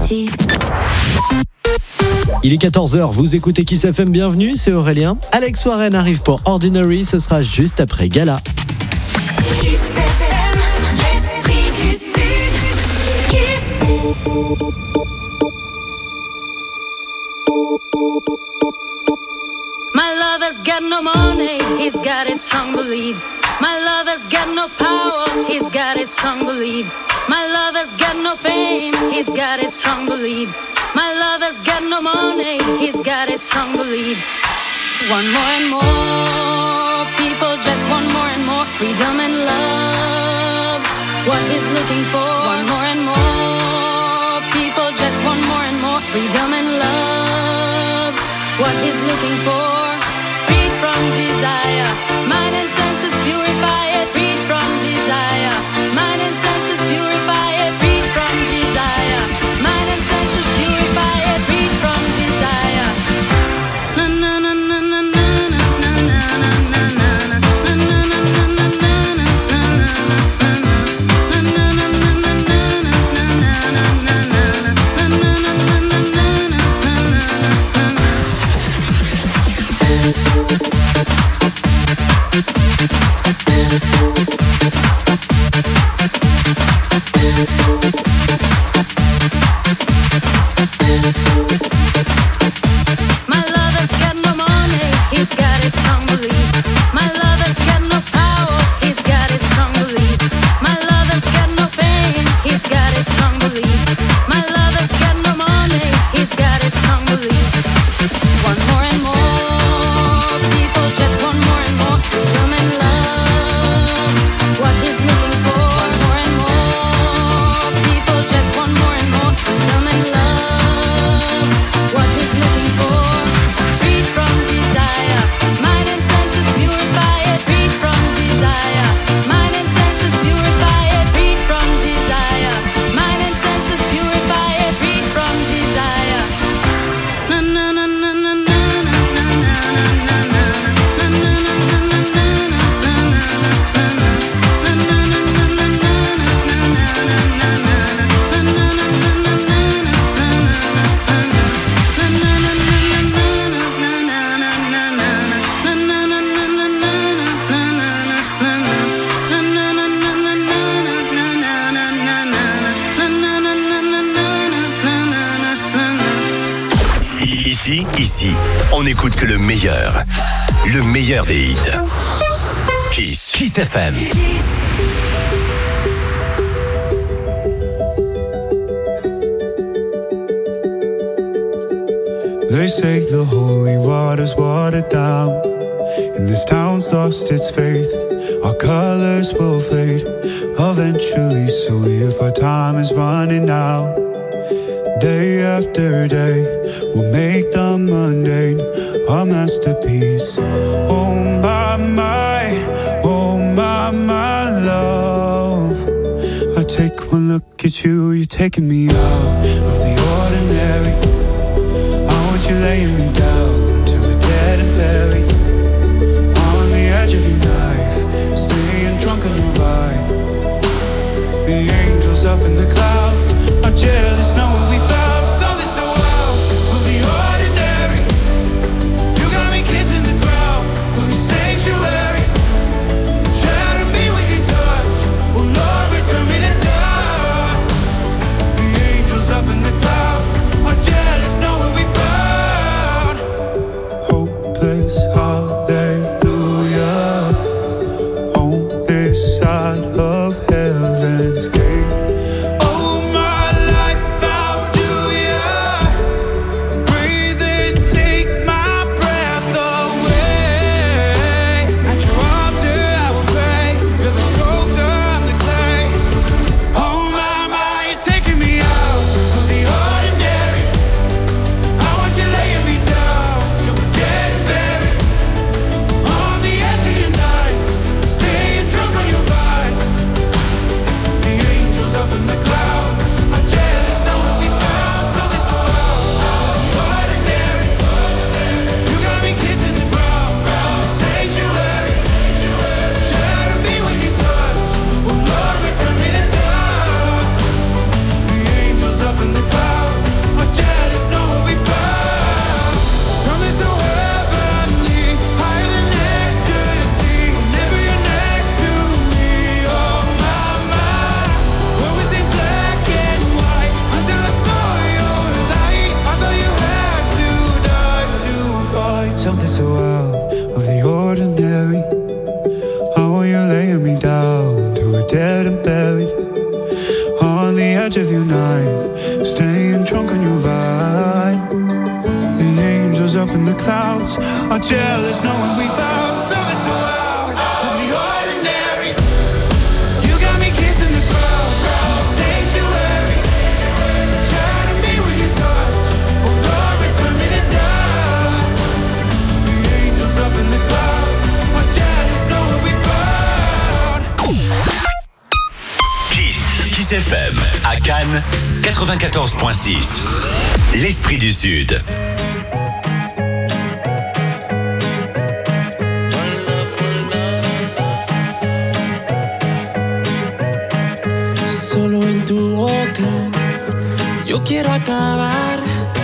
petit. Il est 14h, vous écoutez Kiss FM, bienvenue, c'est Aurélien. Alex Warren arrive pour Ordinary, ce sera juste après Gala. Kiss FM, l'esprit du Sud. Kiss. My lover's got no money, he's got his strong beliefs. My lover's got no power, he's got his strong beliefs. My lover's got no fame, he's got his strong beliefs. My lover's got no money, he's got his strong beliefs. Want more and more, people just want more and more freedom and love. What he's looking for, want more and more, people just want more and more freedom and love. What he's looking for, freed from desire, mind and senses purify it, freed from desire, mind and senses purify it, freed from desire, mind and senses purify it, freed from desire. Na na na na na na na na na na na. My lover's got no money, he's got his strong beliefs. My lover's got no power, he's got his strong beliefs. My lover's got no fame, he's got his strong beliefs. My lover's got no money, he's got his strong beliefs. Want more and more, people just want more and more freedom and love. What he's looking for, want more and more, people just want more and more freedom and love. What he's looking for, freed from desire, mind and senses purify it, freed from desire, mind and senses purify it, freed from desire, mind and senses purify it, freed from desire. Na na na na na na na na na na Ici, on n'écoute que le meilleur des hits. Kiss FM. They say the holy water's watered down, and this town's lost its faith. Our colors will fade eventually, so if our time is running out, day after day, we'll make the mundane our masterpiece. Oh my love, I take one look at you, you're taking me out of the ordinary. I want you laying me down till we're dead and buried, on the edge of your knife, staying drunk on your vibe. The angels up in the clouds are jealous knowing what we found. Something so out of the ordinary. You got me kissing the ground of your sanctuary. Shatter me with your touch, oh Lord, return me to dust. The angels up in the clouds are jealous knowing we found. Hopeless jealous knowing we found something so out of the ordinary. You got me kissing the ground, sanctuary. Trying to be with your touch, oh Lord, return me to dust. The angels up in the clouds, we're jealous knowing we found. Kiss FM, à Cannes, 94.6. L'Esprit du Sud. Solo en tu boca yo quiero acabar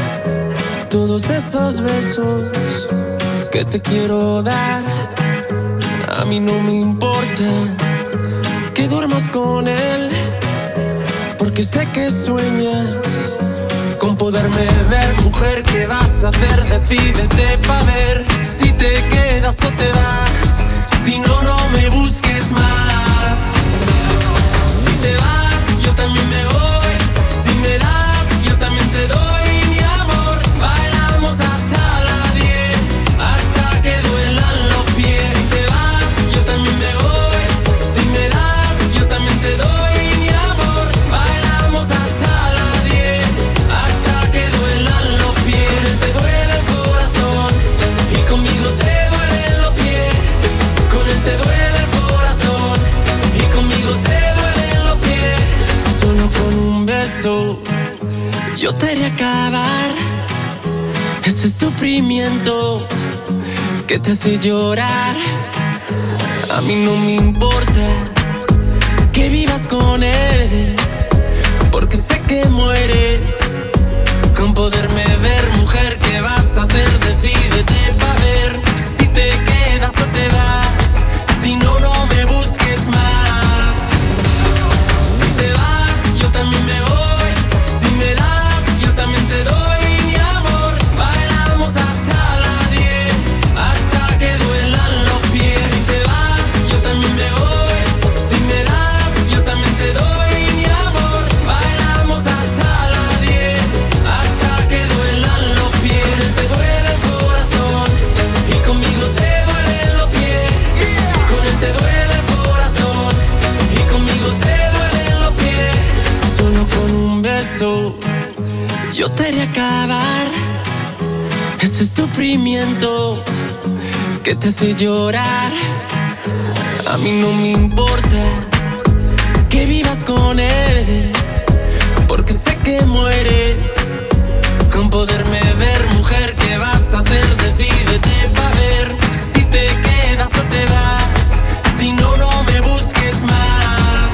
todos esos besos que te quiero dar. A mí no me importa que duermas con él, porque sé que sueñas con poderme ver. Mujer, ¿qué vas a hacer? Decídete pa' ver si te quedas o te vas. Si no, no me busques más. Si te vas, yo también me voy. Si me das, yo también te doy mi amor. Bailamos hasta las 10, hasta que duelan los pies. Si te vas, yo también me voy. Si me das, yo también te doy mi amor. Bailamos hasta las 10, hasta que duelan los pies. Te duele el corazón y conmigo te duelen los pies. Con él te duele el corazón y conmigo te duelen los pies. Solo con un beso yo te haré acabar ese sufrimiento que te hace llorar. A mí no me importa que vivas con él, porque sé que mueres con poderme ver. Mujer, ¿qué vas a hacer? Decídete pa' ver si te quedas o te vas. Si no, no me busques más. Si te vas, yo también me voy. Si me das, yo también te doy mi amor. Bailamos hasta las 10, hasta que duelan los pies. Si te vas, yo también me voy. Si me das, yo también te doy mi amor. Bailamos hasta las 10, hasta que duelan los pies. Te duele el corazón y conmigo te duelen los pies. Con él te duele el corazón y conmigo te duelen los pies. Solo con un beso yo te haré acabar ese sufrimiento que te hace llorar. A mí no me importa que vivas con él, porque sé que mueres con poderme ver. Mujer, ¿qué vas a hacer? Decídete pa' ver si te quedas o te vas. Si no, no me busques más.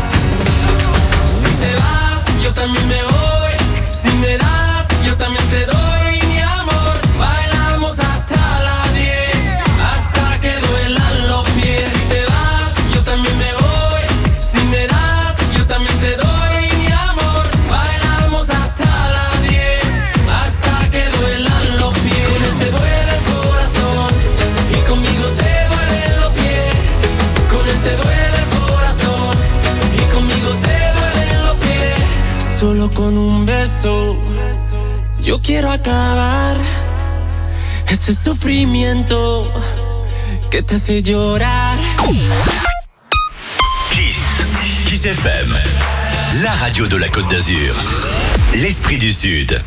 Si te vas, yo también me voy. Si me das, yo también te doy mi amor. Bailamos hasta las 10, hasta que duelan los pies. Si te vas, yo también me voy. Si me das, yo también te doy mi amor. Bailamos hasta las 10, hasta que duelan los pies. Te duele el corazón y conmigo te duelen los pies. Con él te duele el corazón y conmigo te duelen los pies. Solo con un beso yo quiero acabar ese sufrimiento que te hace llorar. Kiss FM, la radio de la Côte d'Azur. L'Esprit du Sud.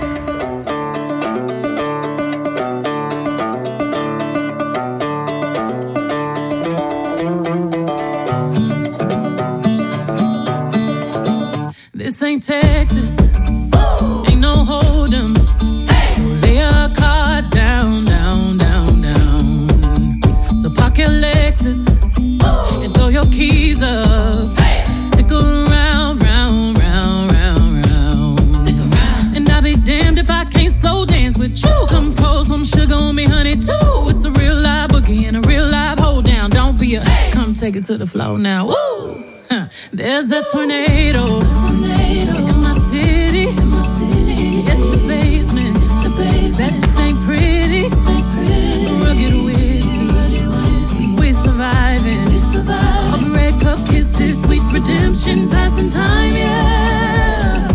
This ain't Texas, ain't no hold'em. So lay your cards down, down, down, down. So park your Lexus and throw your keys up. Stick around, round, round, round, round. Stick around. And I'll be damned if I can't slow dance with you. Come pour some sugar on me, honey, too. It's a real live boogie and a real live hold down. Don't be a come take it to the floor now. Woo! There's a tornado in my city, at the basement. That ain't pretty. Rugged whiskey, we're surviving. All the red cup kisses, sweet redemption, passing time, yeah.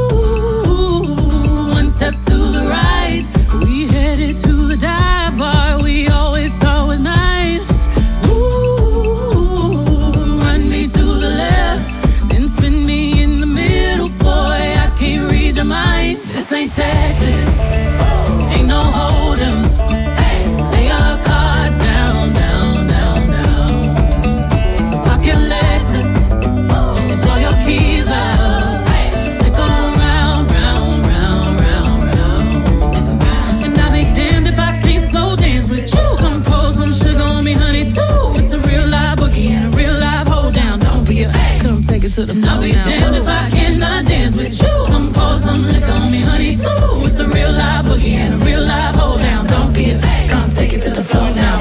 Ooh, one step to the right, we headed to the dive bar. ain't Texas. Ain't no hold'em. Lay our cards down, down, down, down. So park your Lexus, throw your keys out. Stick around, round, round, round, round. And I'll be damned if I can't slow dance with you. Come pour some sugar on me, honey, too. It's a real live boogie and a real live hold down. Don't be a come take it to the floor. I'll be damned if I cannot dance with you. Come pour some liquor on me, honey, too. It's a real live boogie and a real live hold down. Don't be a come take it to the floor now.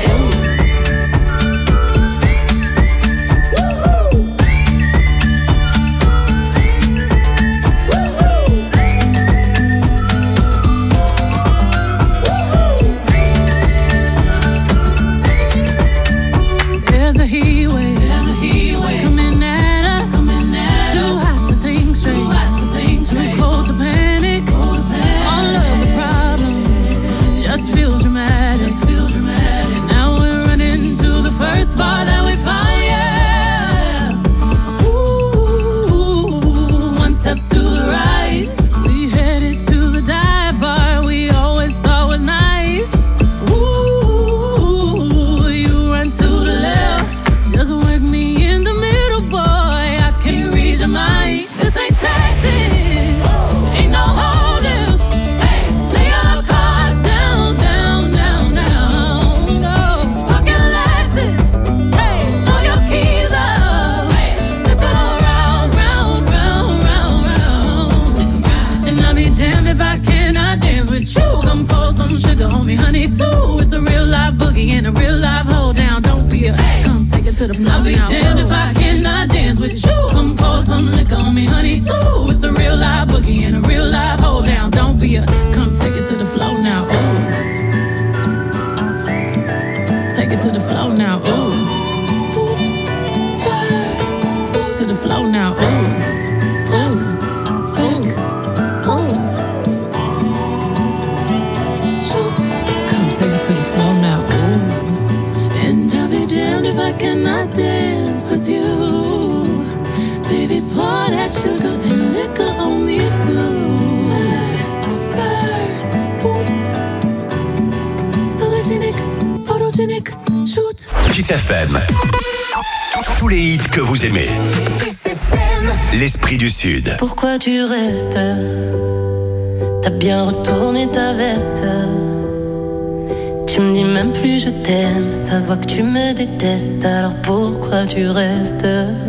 There's a heat wave coming at us. Too hot to think straight, too cold to panic. All of the problems just feel dramatic. Now we're running to the first bar that we find, yeah. Ooh, one step to the right, we headed to the dive bar we always thought was nice. Ooh, you run to the left, just wake me in the middle, boy. I can't read your mind. This ain't Texas, ain't no hold'em. Lay our cards down, down, down, down. No, pocket Lexus, throw your keys up. Stick around, round, round, round, round. And I'll be damned if I cannot dance with you. Come pour some sugar on me, honey, too. It's a real live boogie and a real live hold down. Don't be a come take it to the floor. I'll be damned if I cannot dance with you. Come pour some liquor on me, honey, too. It's a real live boogie and a real live hold down. Don't be a come take it to the floor now. Ooh. Take it to the floor now. Ooh. Oops, Spurs. To the floor now. Ooh. Top, back, oops. Shoot. Come take it to the floor now. Ooh. And I'll be damned if I cannot dance with you. Baby, pour that sugar and liquor on me too. Spurs, boots. Sologenic, photogenic, shoot. Kiss FM. Tous les hits que vous aimez. Kiss FM. L'Esprit du Sud. Pourquoi tu restes? T'as bien retourné ta veste. Tu me dis même plus je t'aime. Ça se voit que tu me détestes. Alors pourquoi tu restes?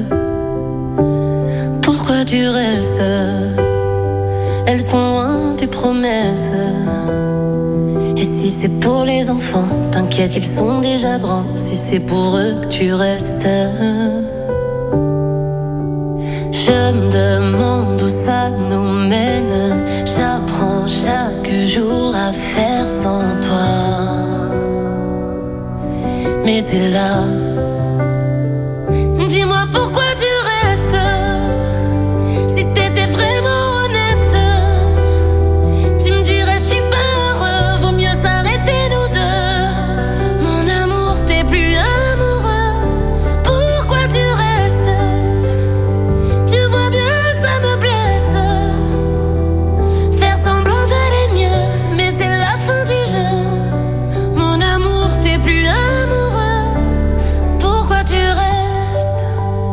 Pourquoi tu restes? Elles sont loin tes promesses. Et si c'est pour les enfants, t'inquiète, ils sont déjà grands. Si c'est pour eux que tu restes, je me demande où ça nous mène. J'apprends chaque jour à faire sans toi. Mais t'es là. Dis-moi pourquoi tu restes. Si t'étais vraiment honnête, tu me dirais je suis pas heureux. Vaut mieux s'arrêter nous deux. Mon amour, t'es plus amoureux. Pourquoi tu restes? Tu vois bien que ça me blesse. Faire semblant d'aller mieux, mais c'est la fin du jeu. Mon amour, t'es plus amoureux. Pourquoi tu restes?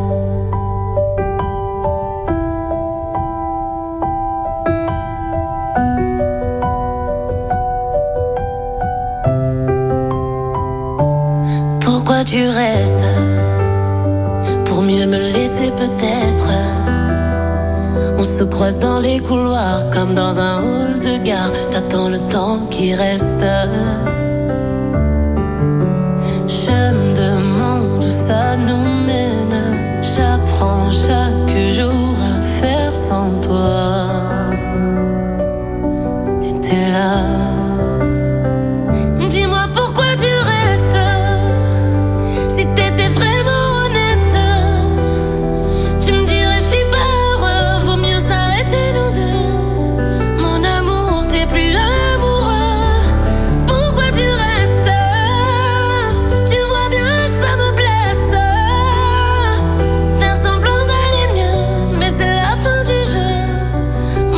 Pourquoi tu restes? Pour mieux me laisser peut-être. On se croise dans les couloirs comme dans un hall de gare. T'attends le temps qui reste. Je me demande où ça nous mène. J'apprends chaque jour à faire sans toi. Et t'es là. Dis-moi pourquoi tu restes. Si t'étais vraiment honnête, tu me dirais je suis pas heureux. Vaut mieux s'arrêter nous deux. Mon amour, t'es plus amoureux. Pourquoi tu restes? Tu vois bien que ça me blesse. Faire semblant d'aller mieux, mais c'est la fin du jeu.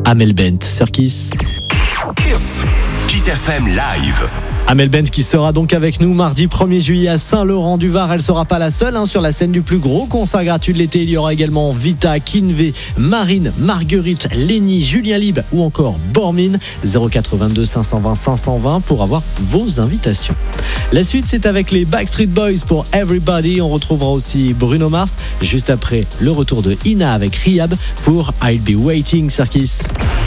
Amel Bent sur Kiss. Kiss FM Live. Amel Bent qui sera donc avec nous mardi 1er juillet à Saint-Laurent-du-Var. Elle sera pas la seule sur la scène du plus gros concert gratuit de l'été. Il y aura également Vita, Kinvé, Marine, Marguerite, Lénie, Julien Lieb ou encore Bormine. 0422 520 520 pour avoir vos invitations. La suite, c'est avec les Backstreet Boys pour Everybody. On retrouvera aussi Bruno Mars juste après le retour de Ina avec Rihab pour I'll Be Waiting sur Kiss.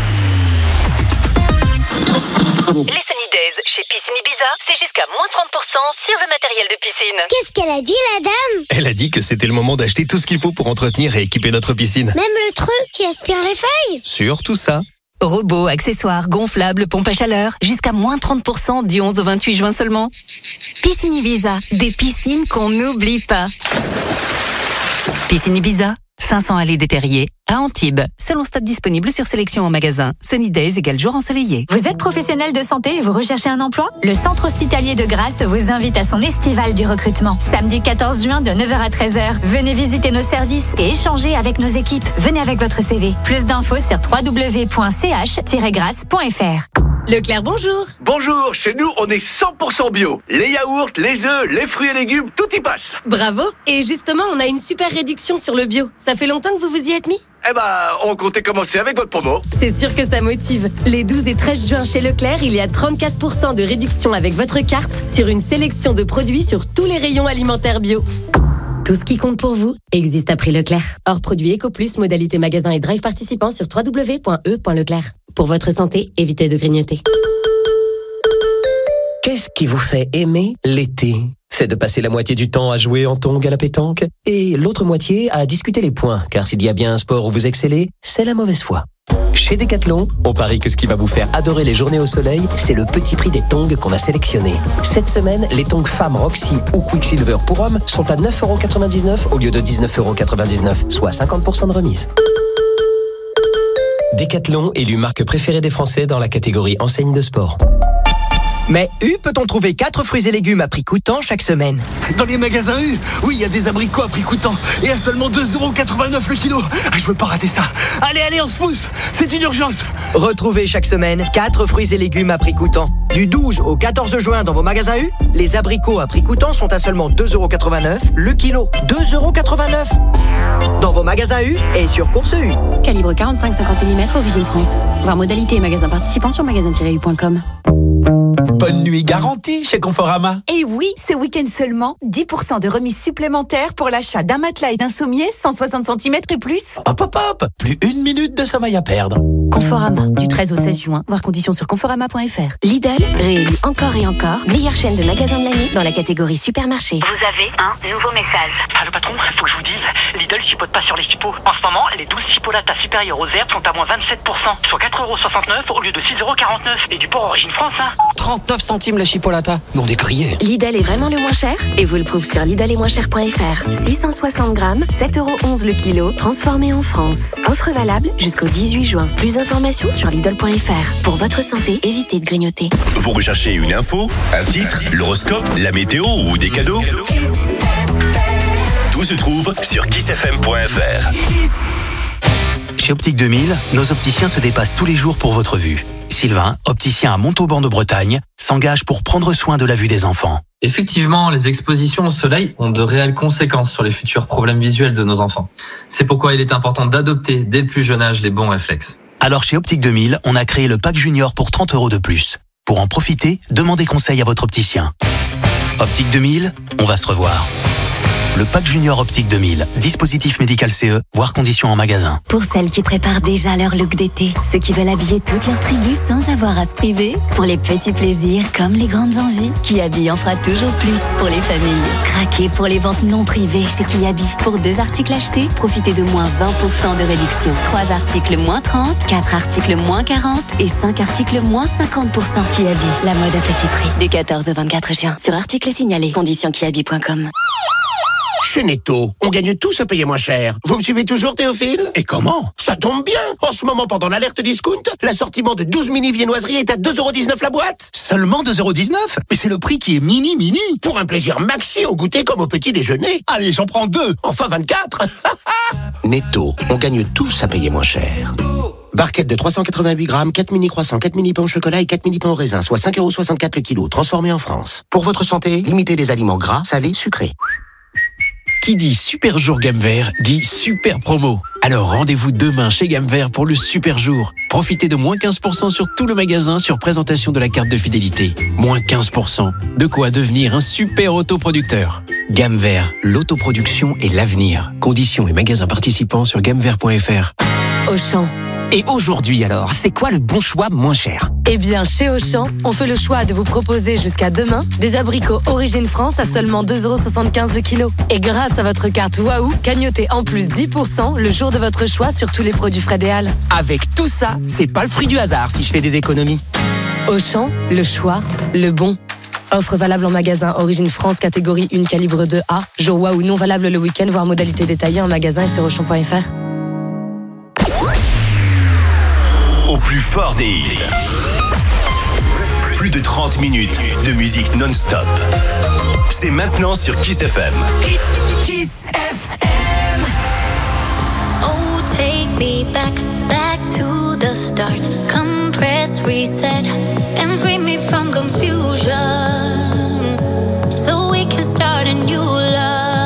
Les Sunny Days chez Piscine Ibiza, c'est jusqu'à moins 30% sur le matériel de piscine. Qu'est-ce qu'elle a dit, la dame? Elle a dit que c'était le moment d'acheter tout ce qu'il faut pour entretenir et équiper notre piscine. Même le truc qui aspire les feuilles? Sur tout ça. Robots, accessoires, gonflables, pompes à chaleur, jusqu'à moins 30% du 11 au 28 juin seulement. Piscine Ibiza, des piscines qu'on n'oublie pas. Piscine Ibiza, 500 allées des Terriers, à Antibes. Selon stade disponible sur sélection en magasin. Sunny Days égale jour ensoleillé. Vous êtes professionnel de santé et vous recherchez un emploi? Le Centre Hospitalier de Grasse vous invite à son estival du recrutement. Samedi 14 juin de 9h à 13h. Venez visiter nos services et échanger avec nos équipes. Venez avec votre CV. Plus d'infos sur www.ch-grasse.fr. Leclerc, bonjour. Bonjour, chez nous on est 100% bio. Les yaourts, les œufs, les fruits et légumes, tout y passe. Bravo. Et justement, on a une super réduction sur le bio. Ça fait longtemps que vous vous y êtes mis? Eh ben, on comptait commencer avec votre promo. C'est sûr que ça motive. Les 12 et 13 juin chez Leclerc, il y a 34% de réduction avec votre carte sur une sélection de produits sur tous les rayons alimentaires bio. Tout ce qui compte pour vous existe à prix Leclerc. Hors produit EcoPlus, modalité magasin et drive participant sur www.e.leclerc. Pour votre santé, évitez de grignoter. Qu'est-ce qui vous fait aimer l'été? C'est de passer la moitié du temps à jouer en tongs à la pétanque et l'autre moitié à discuter les points, car s'il y a bien un sport où vous excellez, c'est la mauvaise foi. Chez Decathlon, on parie que ce qui va vous faire adorer les journées au soleil, c'est le petit prix des tongs qu'on a sélectionnés. Cette semaine, les tongs femmes Roxy ou Quicksilver pour hommes sont à 9,99€ au lieu de 19,99€, soit 50% de remise. Decathlon, élu marque préférée des Français dans la catégorie enseigne de sport. Mais U peut-on trouver 4 fruits et légumes à prix coûtant chaque semaine? Dans les magasins U, oui, il y a des abricots à prix coûtant et à seulement 2,89€ le kilo. Ah, je veux pas rater ça. Allez, on se pousse, c'est une urgence. Retrouvez chaque semaine 4 fruits et légumes à prix coûtant. Du 12 au 14 juin dans vos magasins U, les abricots à prix coûtant sont à seulement 2,89€ le kilo. 2,89€ dans vos magasins U et sur Course U. Calibre 45-50 mm, origine France. Voir modalité et magasins participants sur magasin-u.com. Bonne nuit garantie chez Conforama. Et oui, ce week-end seulement, 10% de remise supplémentaire pour l'achat d'un matelas et d'un sommier 160 cm et plus. Hop, plus 1 minute de sommeil à perdre. Conforama, du 13 au 16 juin, voir conditions sur conforama.fr. Lidl, réélu encore et encore, meilleure chaîne de magasins de l'année dans la catégorie supermarché. Vous avez un nouveau message. Ah, le patron, faut que je vous dise, Lidl chipote pas sur les chipots. En ce moment, les 12 chipolatas supérieures aux herbes sont à moins 27%, soit 4,69€ au lieu de 6,49€. Et du porc origine France, 39 centimes le chipolata. Mais on est grillés. Lidl est vraiment le moins cher et vous le prouve sur lidl-et-moins-cher.fr. 660 grammes, 7,11€ le kilo, transformé en France. Offre valable jusqu'au 18 juin. Plus d'informations sur lidl.fr. Pour votre santé, évitez de grignoter. Vous recherchez une info, un titre, l'horoscope, la météo ou des cadeaux? Tout se trouve sur kissfm.fr. Chez Optique 2000, nos opticiens se dépassent tous les jours pour votre vue. Sylvain, opticien à Montauban de Bretagne, s'engage pour prendre soin de la vue des enfants. Effectivement, les expositions au soleil ont de réelles conséquences sur les futurs problèmes visuels de nos enfants. C'est pourquoi il est important d'adopter dès le plus jeune âge les bons réflexes. Alors chez Optique 2000, on a créé le pack junior pour 30€ de plus. Pour en profiter, demandez conseil à votre opticien. Optique 2000, on va se revoir. Le pack junior Optique 2000, dispositif médical CE, voire conditions en magasin. Pour celles qui préparent déjà leur look d'été, ceux qui veulent habiller toute leur tribu sans avoir à se priver, pour les petits plaisirs comme les grandes envies, Kiabi en fera toujours plus pour les familles. Craquez pour les ventes non privées chez Kiabi. Pour 2 articles achetés, profitez de moins 20% de réduction. 3 articles moins 30, 4 articles moins 40 et 5 articles moins 50%. Kiabi, la mode à petit prix. Du 14 au 24 juin. Sur articles signalés. Conditions kiabi.com. Chez Netto, on gagne tous à payer moins cher. Vous me suivez toujours, Théophile? Et comment? Ça tombe bien. En ce moment, pendant l'alerte discount, l'assortiment de 12 mini viennoiseries est à 2,19€ la boîte. Seulement 2,19€? Mais c'est le prix qui est mini. Pour un plaisir maxi au goûter comme au petit déjeuner. Allez, j'en prends 2. Enfin 24. Netto, on gagne tous à payer moins cher. Barquette de 388 grammes, 4 mini croissants, 4 mini pains au chocolat et 4 mini pains au raisin, soit 5,64€ le kilo, transformés en France. Pour votre santé, limitez les aliments gras, salés, sucrés. Qui dit super jour gamme vert dit super promo. Alors rendez-vous demain chez Gamme Vert pour le super jour. Profitez de moins 15% sur tout le magasin sur présentation de la carte de fidélité. Moins 15%. De quoi devenir un super autoproducteur. Gamme Vert, l'autoproduction et l'avenir. Conditions et magasins participants sur gammevert.fr. Auchan. Et aujourd'hui alors, c'est quoi le bon choix moins cher? Eh bien, chez Auchan, on fait le choix de vous proposer jusqu'à demain des abricots Origine France à seulement 2,75€ le kilo. Et grâce à votre carte Waouh, cagnotez en plus 10% le jour de votre choix sur tous les produits Frédéal. Avec tout ça, c'est pas le fruit du hasard si je fais des économies. Auchan, le choix, le bon. Offre valable en magasin Origine France catégorie 1 calibre 2A. Jour Waouh non valable le week-end, voire modalité détaillée en magasin et sur Auchan.fr. Au plus fort des hits. Plus de 30 minutes de musique non-stop. C'est maintenant sur Kiss FM. Kiss FM. Oh, take me back to the start. Compress, reset, and free me from confusion. So we can start a new love.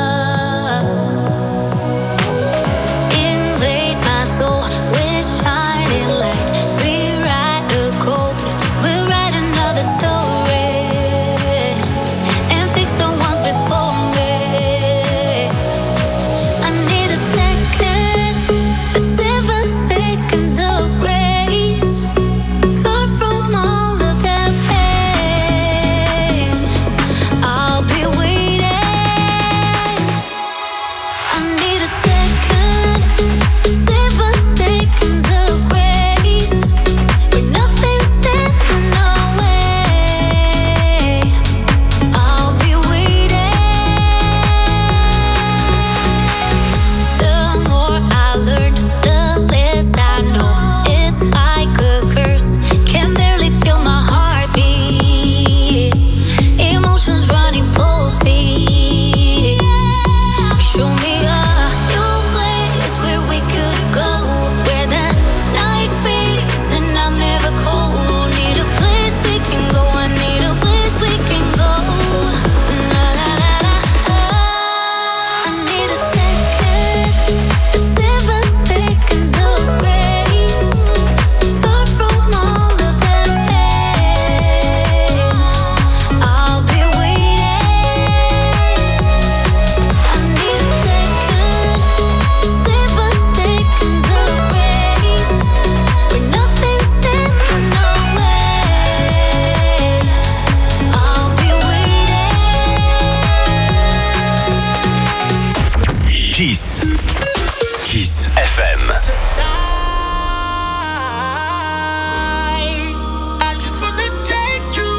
Invade my soul with shining light. Rewrite the code. We'll write another story and fix the ones before me. I need a second, 7 seconds of grace. Far from all of that pain. I'll be waiting. I need a second, 7 seconds of grace. When nothing stands in our way, I'll be waiting. The more I learn, the less I know. It's like a curse, can barely feel my heartbeat. Emotions running full deep. Show me a new place where we could go, where the night fades and I'm never cold. Need a place we can go, I need a place we can go. La la la la. I need a second, 7 seconds of grace. Far from all of that pain, I'll be waiting. I need a second, 7 seconds of grace. When nothing stands in our way, I'll be waiting. Kiss. Kiss FM. I just wanna take you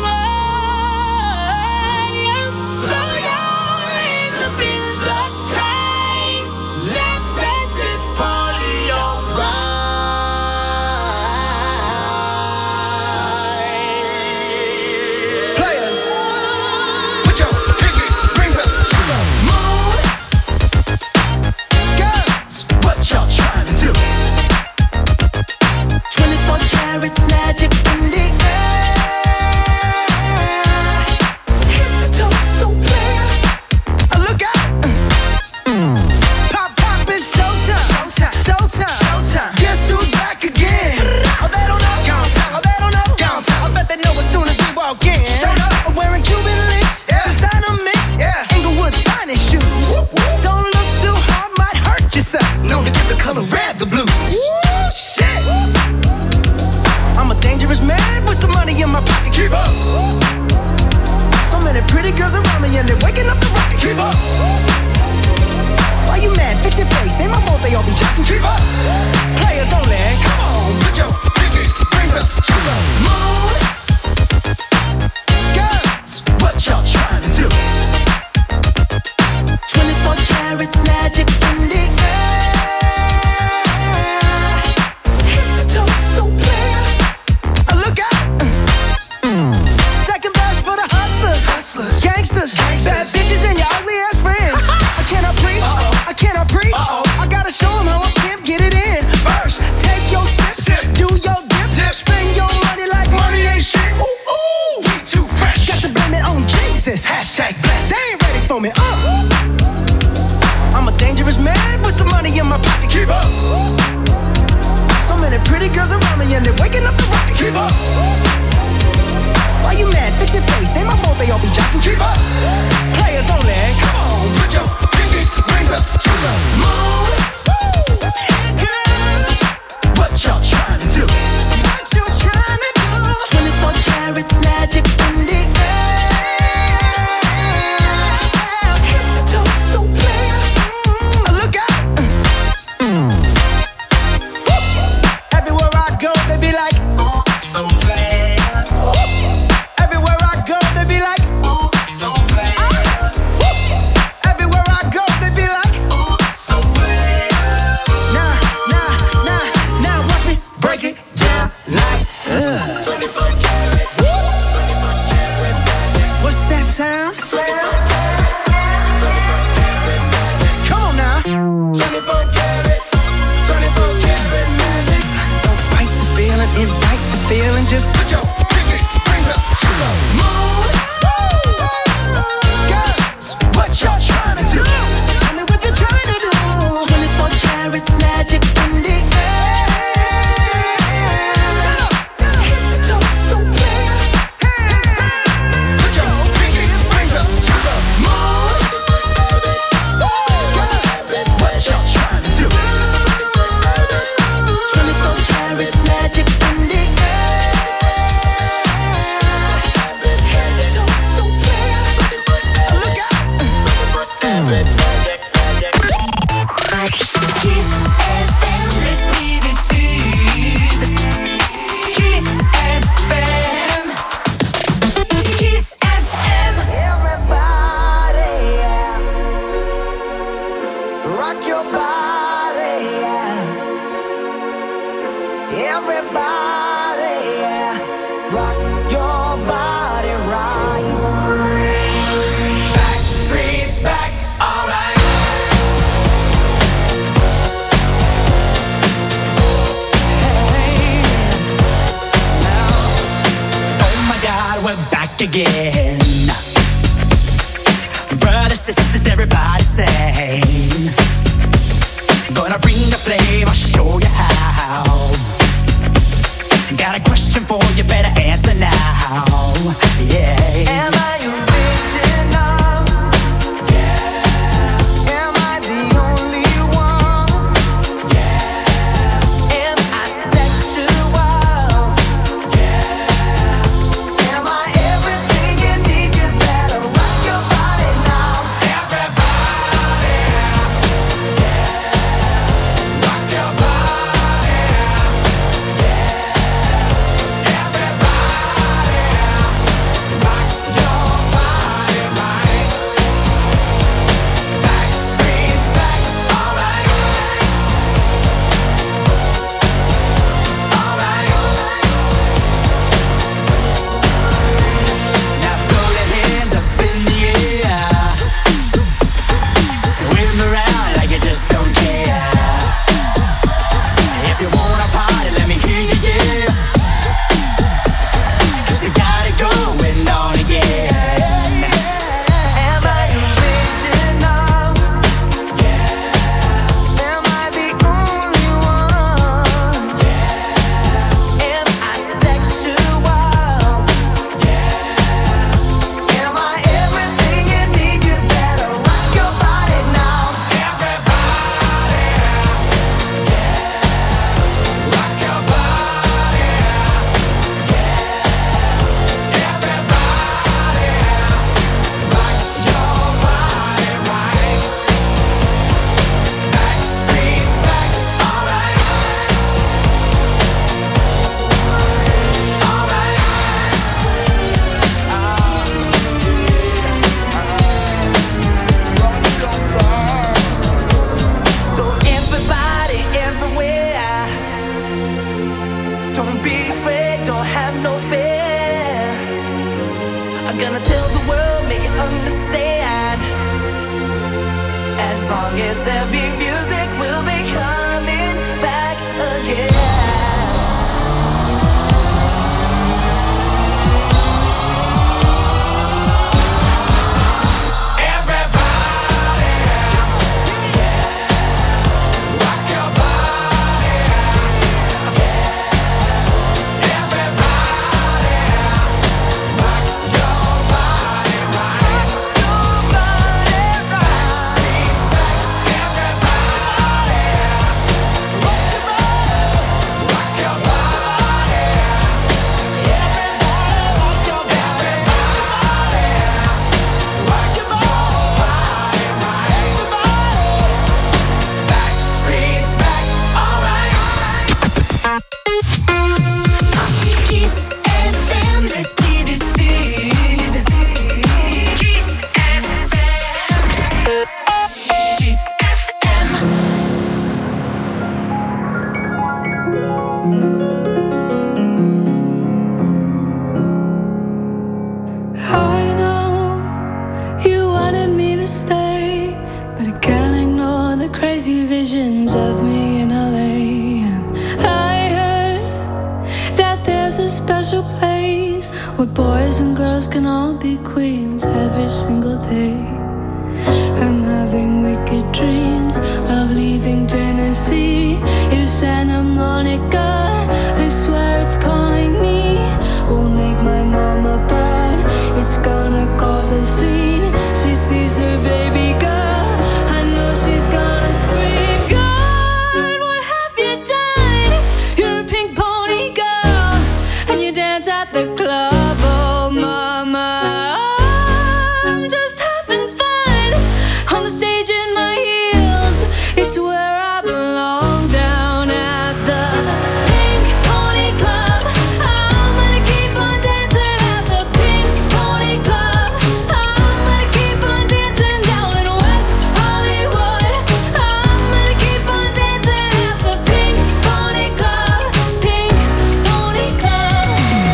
higher. Throw your hands up in the sky. Let's set this party on fire. Players, put your pinky rings up to the moon. Girls, what y'all trying to do? 24 karat magic in the air. Head to toe, so clear. Look out. Pop, pop, it's showtime. Showtime. Showtime. Showtime. Guess who's back again? Oh, they don't know. Oh, they don't know. I bet they know as soon as we walk in. Showed up, wearing Cuban links. Designer mix. Inglewood's finest shoes. Don't look too hard, might hurt yourself. Known to give the color my pocket. Keep up. So many pretty girls around me and they're waking up the rocket. Keep up. Why you mad? Fix your face. Ain't my fault they all be jocking. Keep up. Players only. Come on, put your pinky rings up to the moon. Hey girls, what y'all trying to do? What you trying to do? 24 karat magic in the air. Head to toe, so clear. Look out. Everywhere I go, they be like, oh, so bad. Everywhere I go, they be like, oh, so bad. Everywhere I go, they be like, oh, so bad. Now, watch me break it down like 24 karat. What's that sound? Come on now. 24 karat, 24 karat magic. Don't fight the feeling, invite the feeling. Just put your pinky rings up to the moon. Girls, what y'all trying to do? Tell me what you're trying to do. 24 karat magic in the air. Head to toe, so clear. Put your pinky rings up to the moon. Girls, what y'all trying to do? 24 karat magic in the air. Head to toe, so clear. Look out. Kiss FM, l'esprit du Sud. Kiss FM. Kiss FM. Everybody, yeah. Rock your body, yeah. Everybody, yeah. Rock your body right. Back streets back, alright. Oh my God, we're back again. Brothers, sisters, everybody sing. Gonna bring the flame, I'll show you how. Got a question for you, better answer now. Yeah. Am I original? Yeah. Am I the only one? Yeah. Am I sexual? Yeah. Am I everything you need? You better rock your body now. Everybody, yeah. Rock your body, yeah. Everybody, rock your body right. Back streets back, alright. Alright. Now throw your hands up in the air. Wave them around like you just don't care. If you wanna party, let me hear you, yeah. 'Cause we got it going on again. Am I original? Yeah. Am I the only one? Yeah. Am I sexual? Yeah. Am I everything you need? You better rock your body now. Everybody, yeah. Rock your body, yeah. Everybody, rock your body right. Back streets back, alright. Alright. So everybody, everywhere, don't be afraid, don't have no fear. I'm gonna tell the world, make it understand. As long as there be music, we'll be coming back again. Everybody, yeah. Rock visions of me in LA, and I heard that there's a special place where boys and girls can all be queens every single day. I'm having wicked dreams of leaving Tennessee. If Santa Monica, I swear it's calling me. Won't make my mama proud, it's gonna cause a scene. She sees her baby girl, I know she's gonna scream. God, what have you done? You're a pink pony girl, and you dance at the club. Oh mama, I'm just having fun on the stage in my heels. It's where I belong, down at the Pink Pony Club. I'm gonna keep on dancing at the Pink Pony Club. I'm gonna keep on dancing down in West Hollywood. I'm gonna keep on dancing at the Pink Pony Club. Pink Pony Club.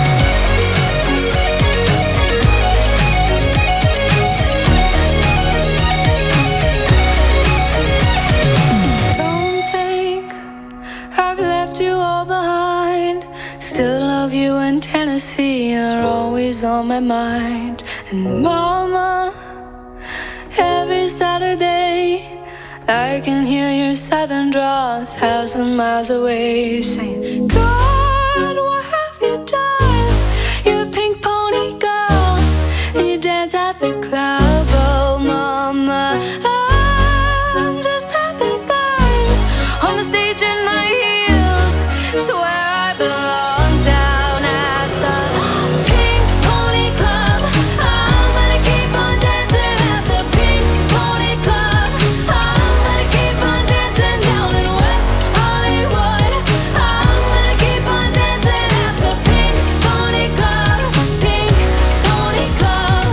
Don't think I've left you all behind. Still love you in Tennessee, you're always on my mind. And mama, every Saturday I can hear your southern drawl 1,000 miles away, saying, God, what have you done? You're a pink pony girl, and you dance at the club. Oh mama, I'm just having fun on the stage in my heels. It's where I belong, down at the Pink Pony Club. I'm gonna keep on dancing at the Pink Pony Club. I'm gonna keep on dancing down in West Hollywood. I'm gonna keep on dancing at the Pink Pony Club. Pink Pony Club.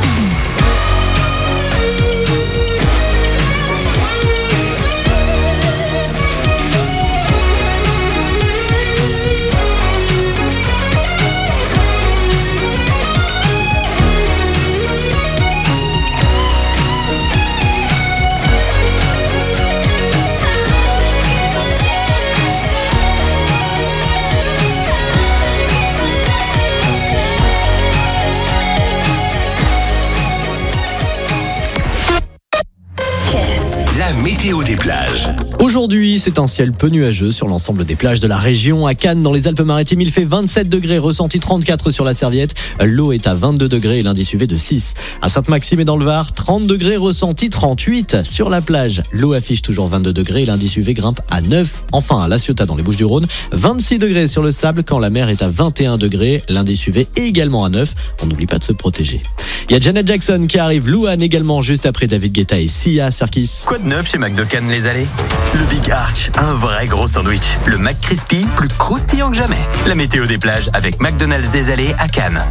La météo des plages. Aujourd'hui, c'est un ciel peu nuageux sur l'ensemble des plages de la région. À Cannes, dans les Alpes-Maritimes, il fait 27 degrés, ressenti 34 sur la Serviette. L'eau est à 22 degrés et l'indice UV de 6. À Sainte-Maxime et dans le Var, 30 degrés, ressenti 38 sur la plage. L'eau affiche toujours 22 degrés et l'indice UV grimpe à 9. Enfin, à La Ciotat, dans les Bouches-du-Rhône, 26 degrés sur le sable quand la mer est à 21 degrés. L'indice UV est également à 9. On n'oublie pas de se protéger. Il y a Janet Jackson qui arrive, Louane également juste après David Guetta et Sia, Sarkis. Quoi de neuf chez McDo Cannes les Allées? Le Big Arch, un vrai gros sandwich. Le McCrispy, plus croustillant que jamais. La météo des plages avec McDonald's des Allées à Cannes.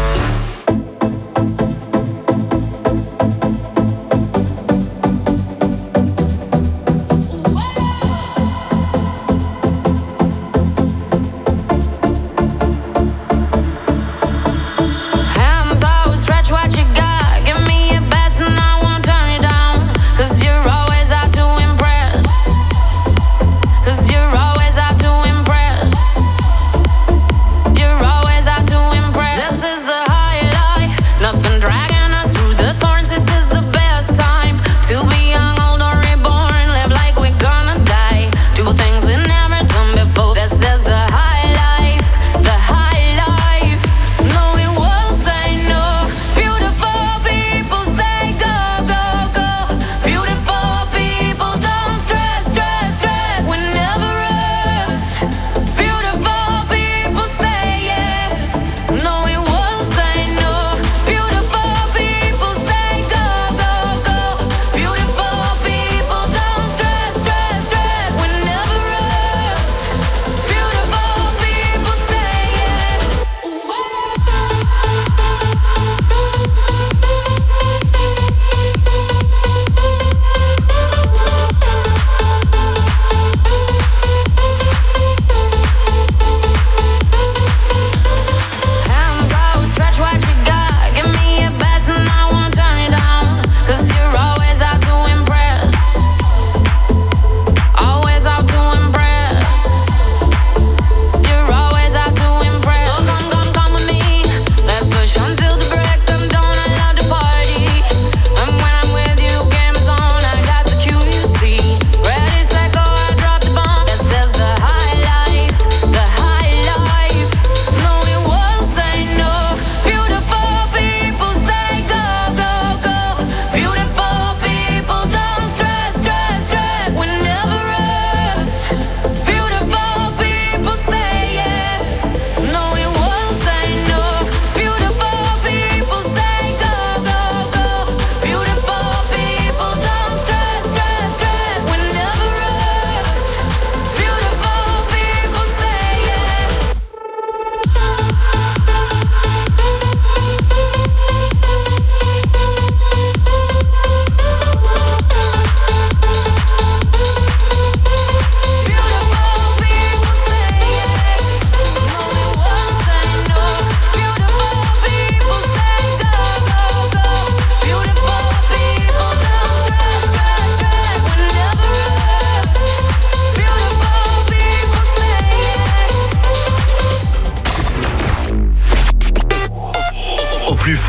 Hands always stretch what you got. Give me your best and I won't turn it down. 'Cause you're always out to impress. 'Cause you're always out to impress. You're always out to impress. This is the heart.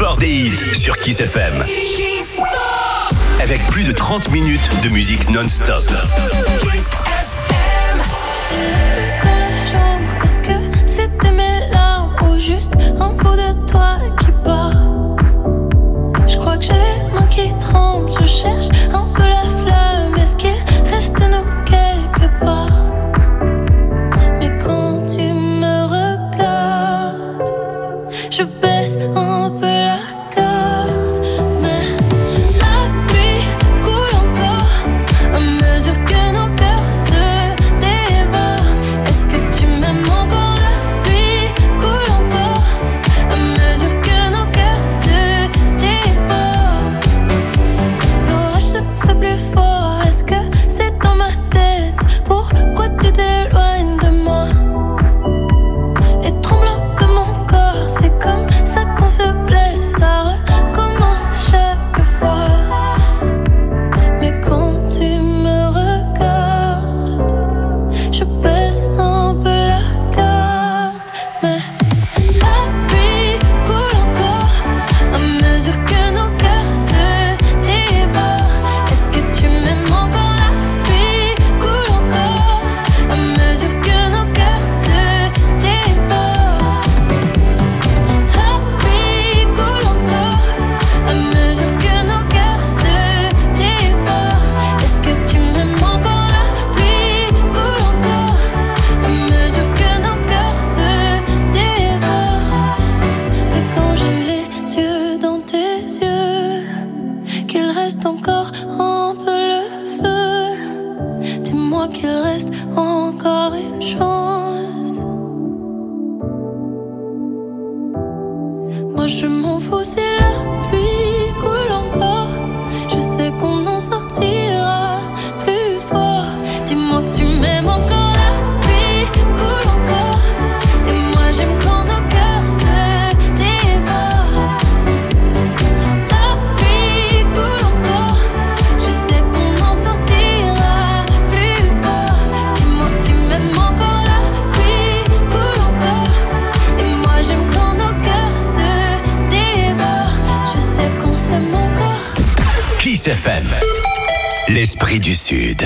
fort des hits sur Kiss FM. Avec plus de 30 minutes de musique non-stop. Dans la chambre, est-ce que c'était mes larmes ou juste un bout de toi qui bat? Je crois que j'ai les mains qui tremblent, je cherche un peu la flamme. Est-ce qu'il reste nous quelque part? Mais quand tu me regardes, je baisse un peu la garde. Mais la pluie coule encore à mesure que nos cœurs se dévorent. Est-ce que tu m'aimes encore? La pluie coule encore à mesure que nos cœurs se dévorent. L'orage se fait plus fort. Est-ce que c'est dans ma tête? Pourquoi tu t'éloignes de moi? Et tremble un peu mon corps. C'est comme ça qu'on se blesse. Ça recommence chaque fois. Mais quand tu me regardes, je baisse un peu la garde. Mais la pluie coule encore à mesure que nos cœurs se dévorent. Est-ce que tu m'aimes encore? La pluie coule encore à mesure que nos cœurs se dévorent. La pluie coule encore à mesure que nos cœurs se dévorent. Est-ce que tu m'aimes encore? La pluie coule encore à mesure que nos cœurs se dévorent. Mais quand j'ai les yeux dans tes yeux, qu'il reste encore un peu le feu, dis-moi qu'il reste encore une chance. Moi je m'en fous si la pluie coule encore. Je sais qu'on en sortira plus fort. Dis-moi que tu m'aimes encore. La pluie coule encore. Et moi j'aime quand nos cœurs se dévorent. La pluie coule encore. Je sais qu'on en sortira plus fort. Dis-moi que tu m'aimes encore. La pluie coule encore. Et moi j'aime quand nos cœurs se dévorent. Je sais qu'on s'aime encore. Kiss FM, l'esprit du Sud.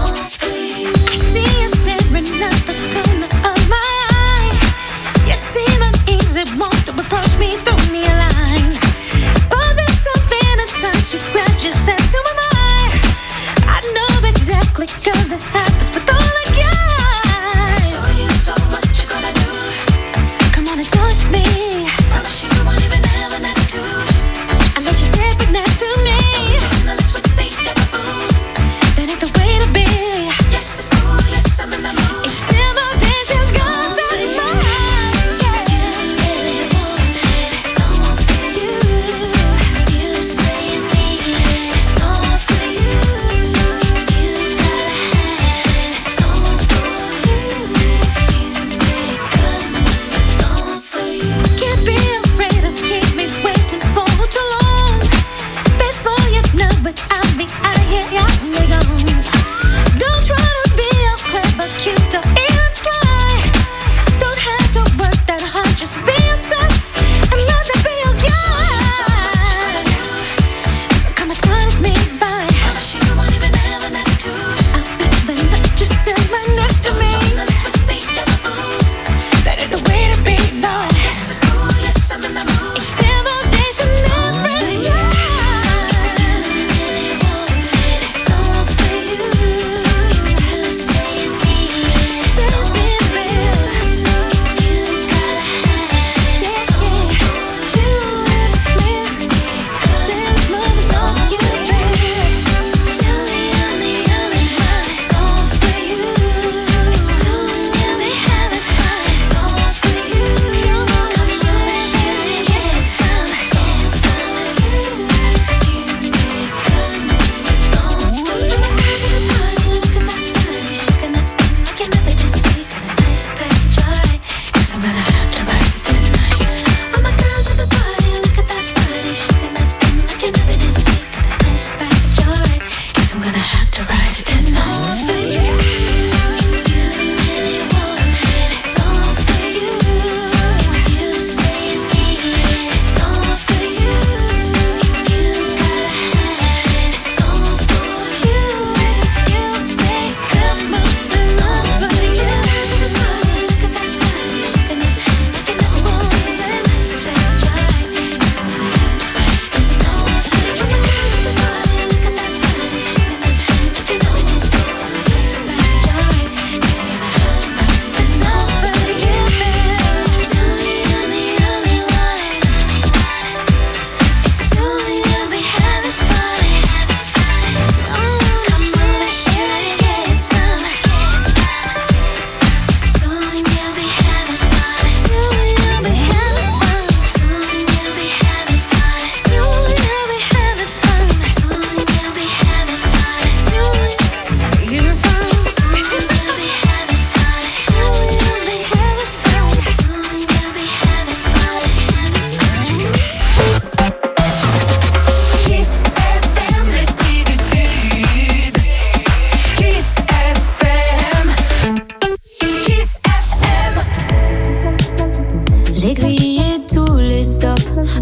I see you staring at the corner of my eye. You see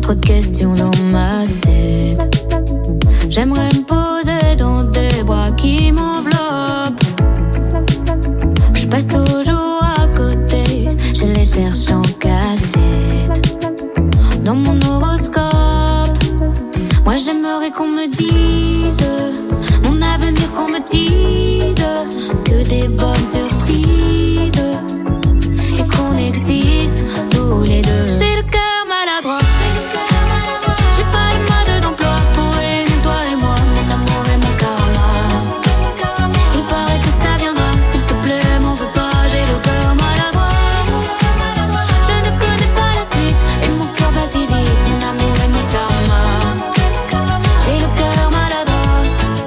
trop de questions dans ma tête. J'aimerais me poser dans des bras qui m'enveloppent. Je passe toujours à côté, je les cherche en cachette. Dans mon horoscope, moi j'aimerais qu'on me dise mon avenir, qu'on me dise que des bonnes surprises et qu'on existe tous les deux. J'ai le cœur maladroit, j'ai pas de mode d'emploi pour réunir toi et moi, mon amour et mon karma. Il paraît que ça viendra, s'il te plaît m'en veux pas, j'ai le cœur maladroit. Je ne connais pas la suite et mon cœur bat si vite, mon amour et mon karma. J'ai le cœur maladroit.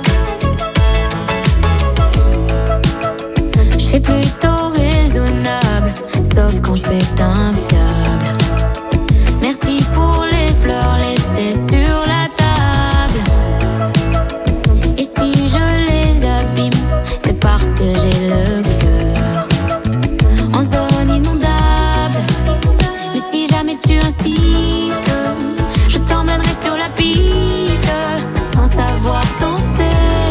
Je suis plutôt raisonnable, sauf quand je pète un câble. Merci pour les fleurs laissées sur la table. Et si je les abîme, c'est parce que j'ai le cœur en zone inondable. Mais si jamais tu insistes, je t'emmènerai sur la piste sans savoir danser.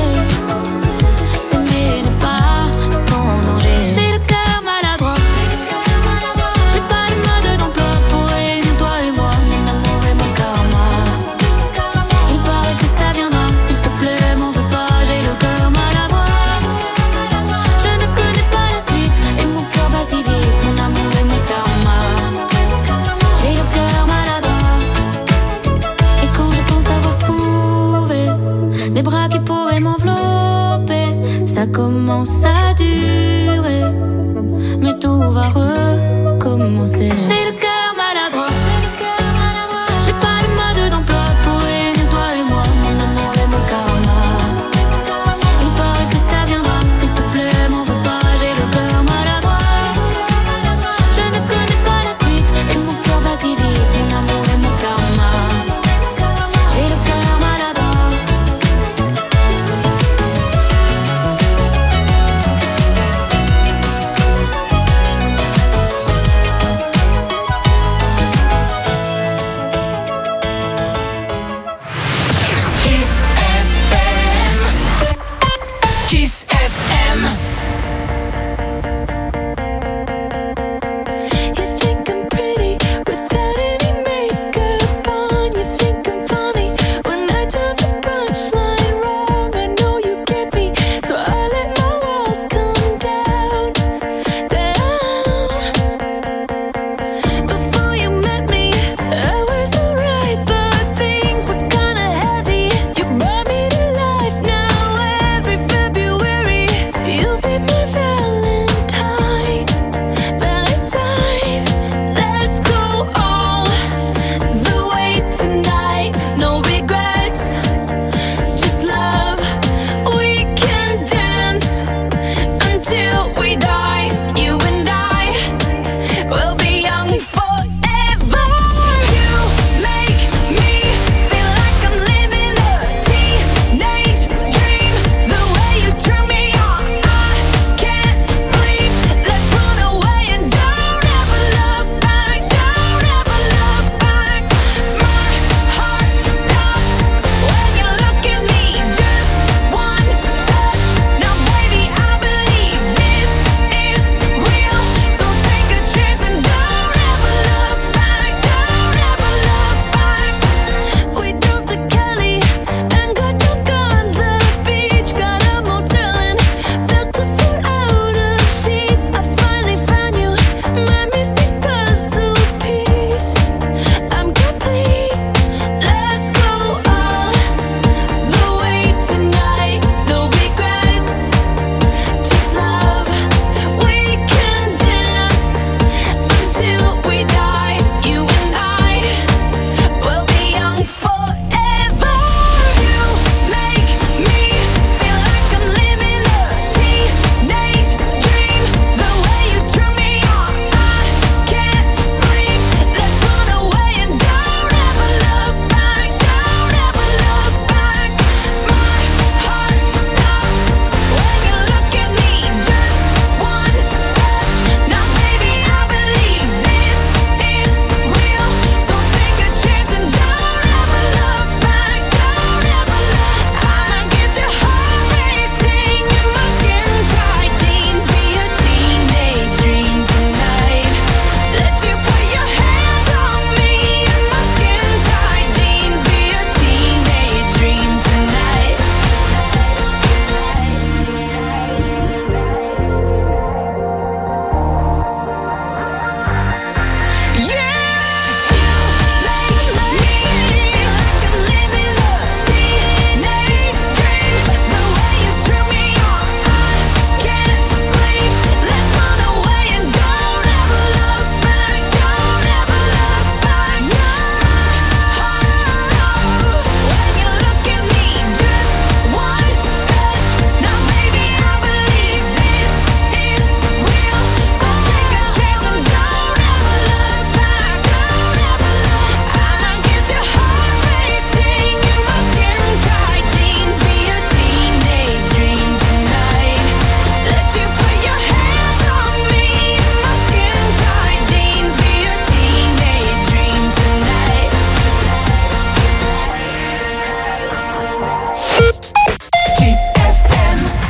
S'aimer n'est pas sans danger. J'ai le cœur maladroit, j'ai pas de mode d'emploi pour réunir toi et moi, mon amour et mon karma. Il paraît que ça viendra, s'il te plaît m'en veux pas, j'ai le cœur maladroit. Je ne connais pas la suite et mon cœur bat si vite, mon amour et mon karma. J'ai le cœur maladroit. Et quand je pense avoir trouvé des bras qui pourraient m'envelopper, ça commence à durer, mais tout va recommencer. J'ai le cœur maladroit, j'ai pas de mode d'emploi pour réunir toi et moi, mon amour et mon karma. Il paraît que ça viendra, s'il te plaît m'en veux pas, j'ai le cœur maladroit. Je ne connais pas la suite et mon cœur bat si vite, mon amour et mon karma. J'ai le cœur maladroit.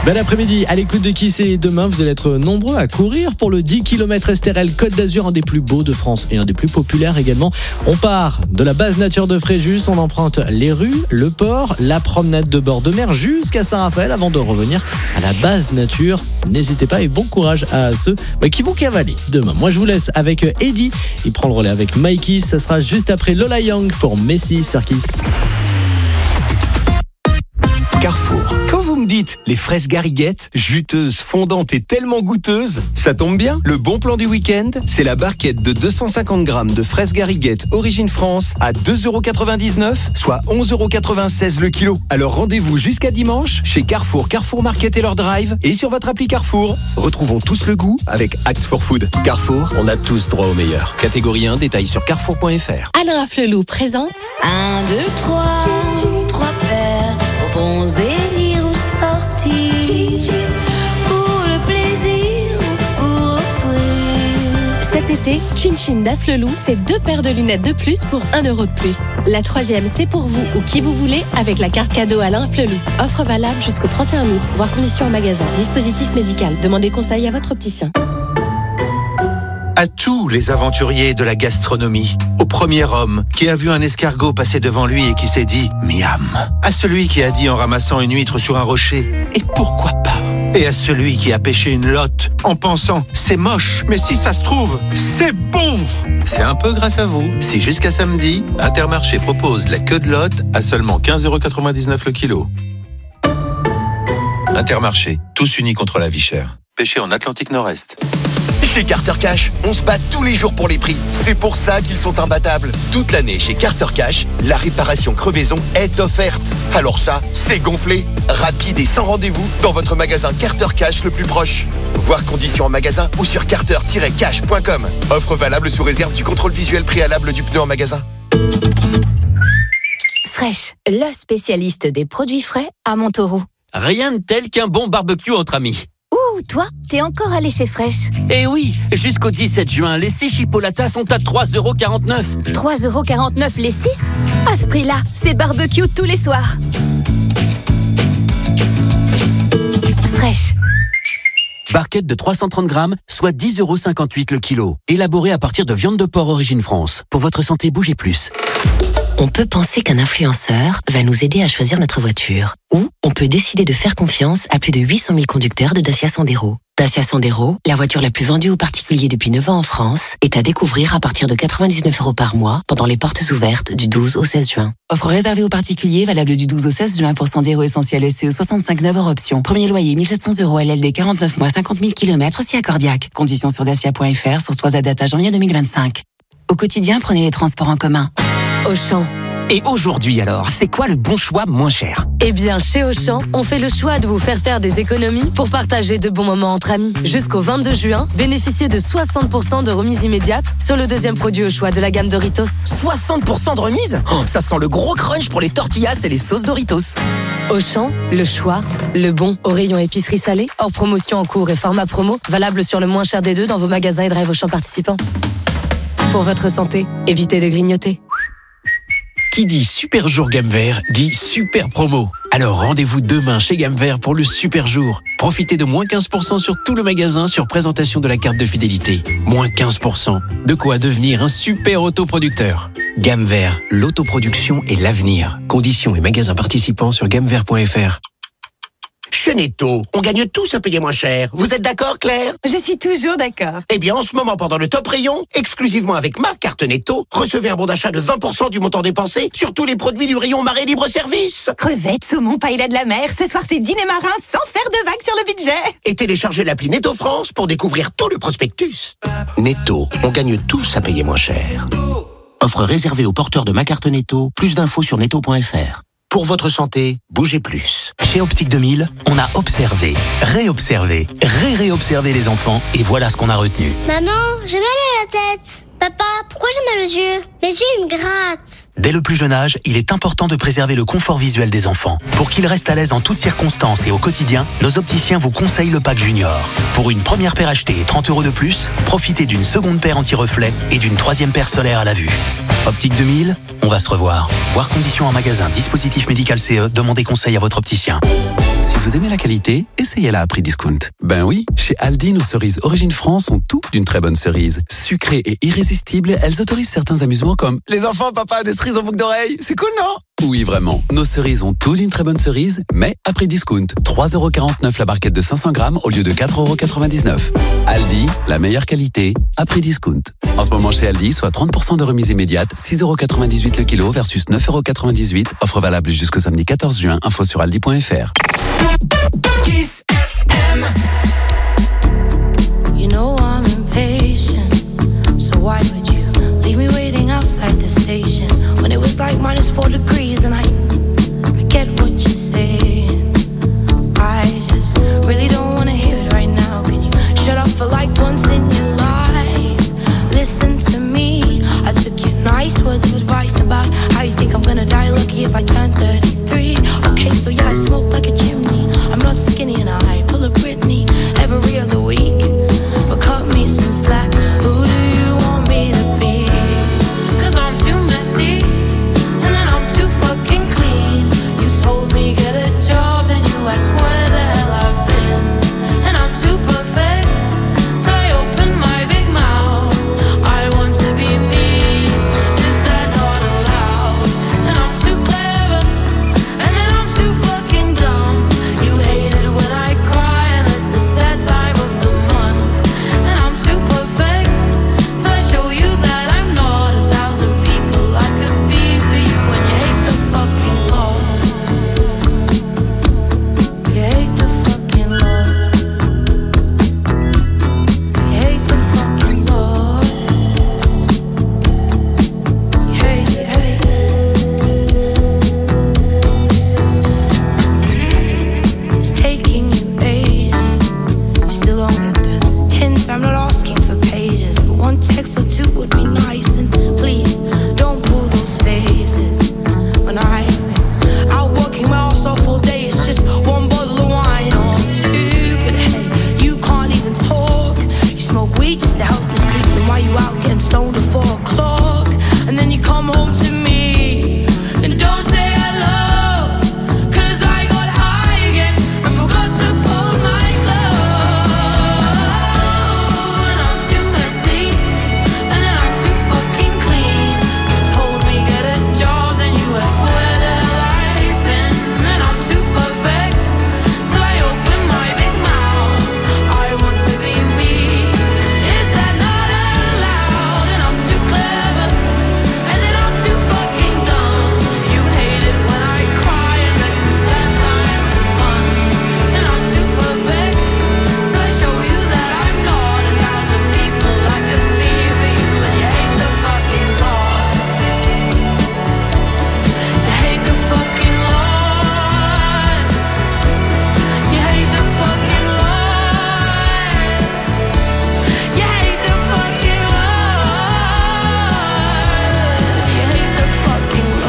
Bel après-midi à l'écoute de Kiss et demain vous allez être nombreux à courir pour le 10 km Estérel Côte d'Azur, un des plus beaux de France et un des plus populaires également. On part de la base nature de Fréjus, on emprunte les rues, le port, la promenade de bord de mer jusqu'à Saint-Raphaël avant de revenir à la base nature. N'hésitez pas et bon courage à ceux qui vont cavaler demain. Moi je vous laisse avec Eddie, il prend le relais avec Mikey, ça sera juste après Lola Young pour Messi sur Kiss. Carrefour. Quand vous me dites les fraises Gariguette, juteuses, fondantes et tellement goûteuses, ça tombe bien. Le bon plan du week-end, c'est la barquette de 250 grammes de fraises Gariguette Origine France à 2,99 €, soit 11,96 € le kilo. Alors rendez-vous jusqu'à dimanche chez Carrefour, Carrefour Market et leur drive et sur votre appli Carrefour. Retrouvons tous le goût avec Act for Food. Carrefour, on a tous droit au meilleur. Catégorie 1, détail sur carrefour.fr. Alain Flelou présente 1, 2, 3, 3 paires, bons élire ou sortir, pour le plaisir ou pour offrir. cet été, Chin Chin d'Afflelou, c'est 2 paires de lunettes de plus pour 1 € de plus. La 3e, c'est pour vous ou qui vous voulez avec la carte cadeau Alain Flelou. Offre valable jusqu'au 31 août, voire conditions en magasin. Dispositif médical. Demandez conseil à votre opticien. À tous les aventuriers de la gastronomie, au premier homme qui a vu un escargot passer devant lui et qui s'est dit « miam », à celui qui a dit en ramassant une huître sur un rocher « et pourquoi pas », et à celui qui a pêché une lotte en pensant « c'est moche, mais si ça se trouve, c'est bon ». C'est un peu grâce à vous si jusqu'à samedi, Intermarché propose la queue de lotte à seulement 15,99 € le kilo. Intermarché, tous unis contre la vie chère. Pêché en Atlantique Nord-Est. Chez Carter Cash, on se bat tous les jours pour les prix. C'est pour ça qu'ils sont imbattables. Toute l'année chez Carter Cash, la réparation crevaison est offerte. Alors ça, c'est gonflé. Rapide et sans rendez-vous dans votre magasin Carter Cash le plus proche. Voir conditions en magasin ou sur carter-cash.com. Offre valable sous réserve du contrôle visuel préalable du pneu en magasin. Fresh, le spécialiste des produits frais à Montauroux. Rien de tel qu'un bon barbecue entre amis. Ouh, toi, t'es encore allé chez Fresh. Eh oui, jusqu'au 17 juin, les 6 chipolatas sont à 3,49 €. 3,49 € les 6 ? À ce prix-là, c'est barbecue tous les soirs. Fresh. Barquette de 330 grammes, soit 10,58 € le kilo. Élaboré à partir de viande de porc Origine France. Pour votre santé, bougez plus. On peut penser qu'un influenceur va nous aider à choisir notre voiture. Ou on peut décider de faire confiance à plus de 800 000 conducteurs de Dacia Sandero. Dacia Sandero, la voiture la plus vendue aux particuliers depuis 9 ans en France, est à découvrir à partir de 99 € par mois pendant les portes ouvertes du 12 au 16 juin. Offre réservée aux particuliers, valable du 12 au 16 juin pour Sandero Essentiel SCE 65 hors option. Premier loyer 1700 € LLD 49 mois 50 000 km si accordiaque. Conditions sur dacia.fr, sur soit à date à janvier 2025. Au quotidien, prenez les transports en commun. Auchan. Et aujourd'hui alors, c'est quoi le bon choix moins cher ? Eh bien, chez Auchan, on fait le choix de vous faire des économies pour partager de bons moments entre amis. Jusqu'au 22 juin, bénéficiez de 60% de remise immédiate sur le 2e produit au choix de la gamme Doritos. 60% de remise ? Ça sent le gros crunch pour les tortillas et les sauces Doritos. Auchan, le choix, le bon. Au rayon épicerie salée, hors promotion en cours et format promo, valable sur le moins cher des deux dans vos magasins et drive Auchan participants. Pour votre santé, évitez de grignoter. Qui dit super jour gamme vert dit super promo. Alors rendez-vous demain chez Gamme Vert pour le super jour. Profitez de moins 15% sur tout le magasin sur présentation de la carte de fidélité. Moins 15%. De quoi devenir un super autoproducteur. Gamme Vert, l'autoproduction et l'avenir. Conditions et magasins participants sur gammevert.fr. Chez Netto, on gagne tous à payer moins cher. Vous êtes d'accord, Claire ? Je suis toujours d'accord. Eh bien, en ce moment, pendant le top rayon, exclusivement avec ma carte Netto, recevez un bon d'achat de 20% du montant dépensé sur tous les produits du rayon Marais Libre Service. Crevettes, saumon, paella de la mer, ce soir c'est dîner marin sans faire de vagues sur le budget. Et téléchargez l'appli Netto France pour découvrir tout le prospectus. Netto, on gagne tous à payer moins cher. Offre réservée aux porteurs de ma carte Netto. Plus d'infos sur netto.fr. Pour votre santé, bougez plus. Chez Optique 2000, on a observé, réobservé, réobservé les enfants et voilà ce qu'on a retenu. Maman, j'ai mal à la tête. Papa, pourquoi j'ai mal aux yeux ? Mes yeux, ils me grattent. Dès le plus jeune âge, il est important de préserver le confort visuel des enfants. Pour qu'ils restent à l'aise en toutes circonstances et au quotidien, nos opticiens vous conseillent le pack Junior. Pour une première paire achetée et 30 € de plus, profitez d'une seconde paire anti-reflet et d'une 3e paire solaire à la vue. Optique 2000, on va se revoir. Voir conditions en magasin, dispositif médical CE, demandez conseil à votre opticien. Si vous aimez la qualité, essayez-la à prix discount. Ben oui, chez Aldi, nos cerises Origine France ont tout d'une très bonne cerise. Sucrées et irrésistibles, elles autorisent certains amusements comme les enfants, papa a des cerises en boucle d'oreille. C'est cool, non? Oui, vraiment. Nos cerises ont tout d'une très bonne cerise, mais à prix discount. 3,49€ la barquette de 500 grammes au lieu de 4,99€. Aldi, la meilleure qualité, à prix discount. En ce moment chez Aldi, soit 30% de remise immédiate, 6,98€ le kilo versus 9,98€. Offre valable jusqu'au samedi 14 juin. Info sur aldi.fr. Kiss FM. You know I'm impatient, so why would you leave me waiting outside the station when it was like -4 degrees? And I get what you're saying, I just really don't wanna hear it right now. Can you shut up for like once in your life? Listen to me, I took your nice words of advice about how you think I'm gonna die lucky if I tell